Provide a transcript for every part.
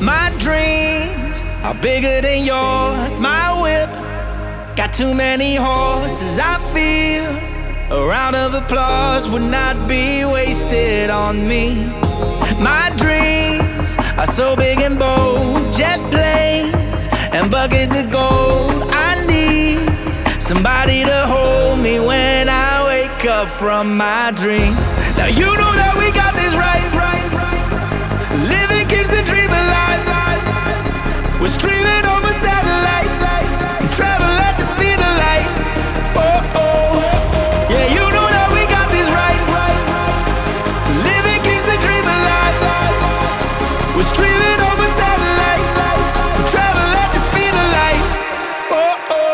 My dreams are bigger than yours. My whip got too many horses. I feel a round of applause would not be wasted on me. My dreams are so big and bold. Jet planes and buckets of gold. I need somebody to hold me when I wake up from my dream. Now you know that we got this right. Living keeps the dream alive. We're streaming over satellite and travel at the speed of light. Oh, oh, yeah, you know that we got this right. Living keeps the dream alive. We're streaming over satellite and travel at the speed of light. Oh, oh.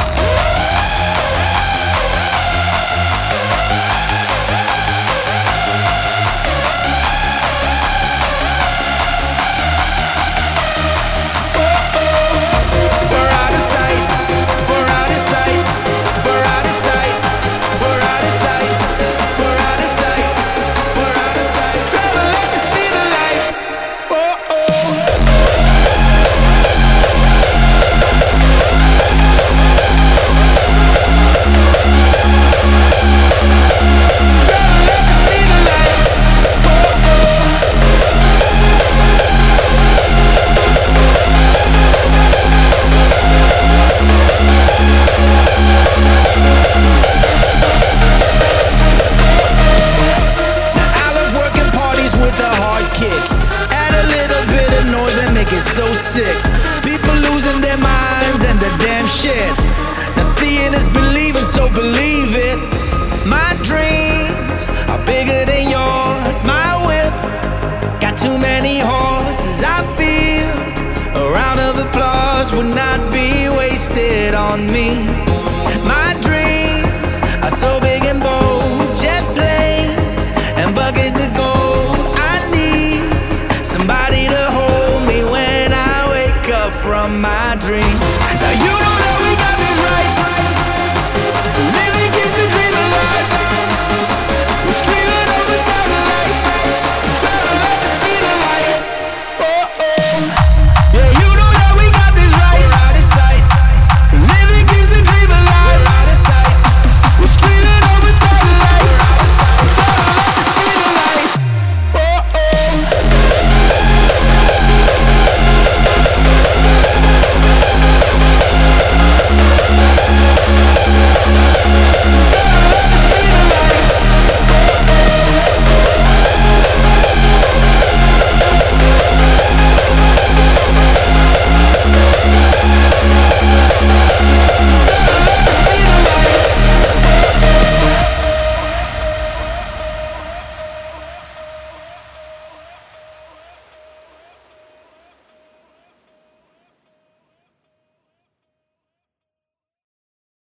It's so sick. People losing their minds and the damn shit. Now seeing is believing, so believe it. My dreams are bigger than yours. My whip got too many horses. I feel a round of applause would not be wasted on me. My dreams are so big and bold. Jet planes and buckets of gold. I need somebody to hold me when I wake up from my dream.